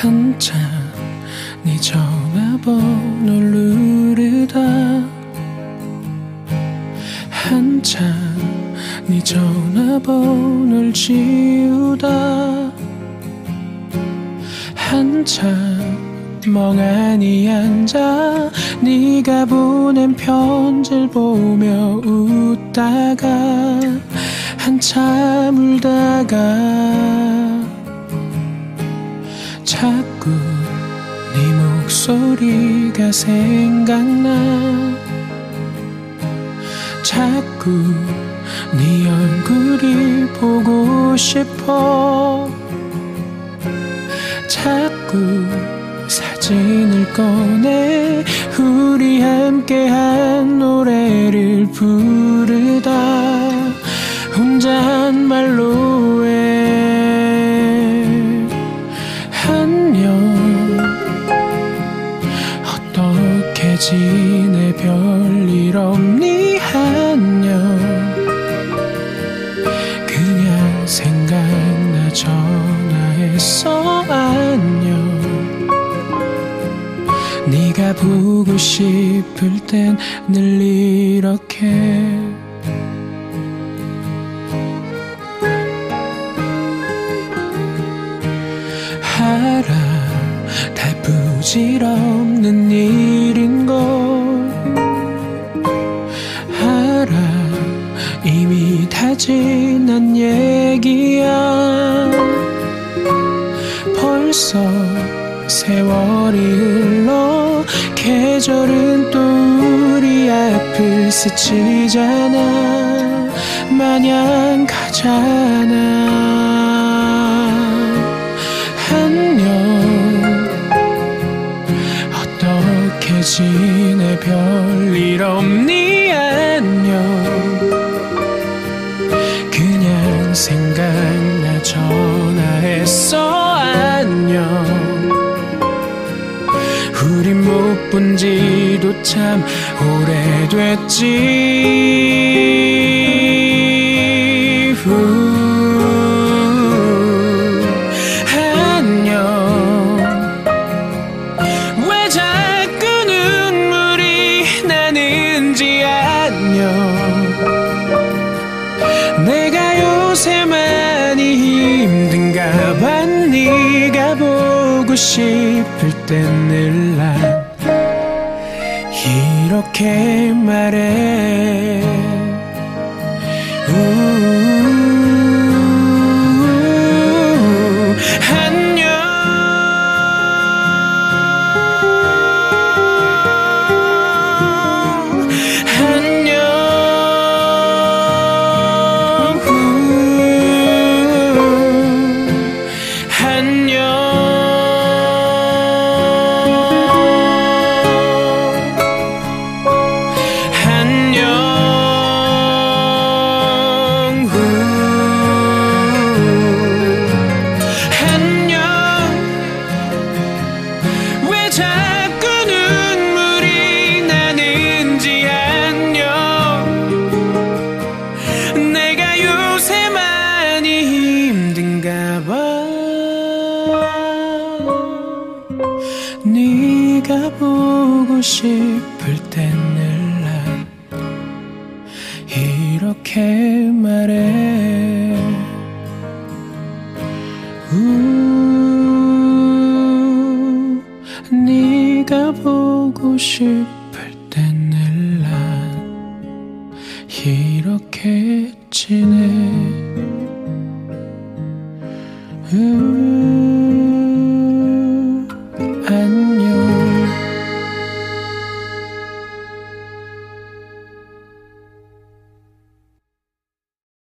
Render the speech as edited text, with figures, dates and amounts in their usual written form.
한참 네 전화번호를 누르다 한참 네 전화번호를 지우다 한참 멍하니 앉아 네가 보낸 편지를 보며 웃다가 한참 울다가 자꾸 네 목소리가 생각나 자꾸 네 얼굴이 보고 싶어 자꾸 사진을 꺼내 우리 함께한 노래를 부르다 혼잣말로 해 안녕 어떻게 지내 별일 없니 안녕 그냥 생각나 전화했어 안녕 네가 보고 싶을 땐 늘 이렇게 알아 다 부질없는 일인걸 알아 이미 다 지난 얘기야 벌써 세월이 흘러 계절은 또 우리 앞을 스치잖아 마냥 가잖아 안녕 어떻게 지내 별일 없니 안녕 그냥 생각나 전화했어 안녕 우린 못 본 지도 참 오래됐지 안녕 왜 자꾸 눈물이 나는지 안녕 내가 요새 많이 힘든가 봐 네가 보고 싶을 땐 늘 난 이렇게 말해 안녕 안녕 안녕 네가 보고 싶을 땐 늘 난 이렇게 말해 네가 보고 싶을 땐 늘 난 이렇게 지내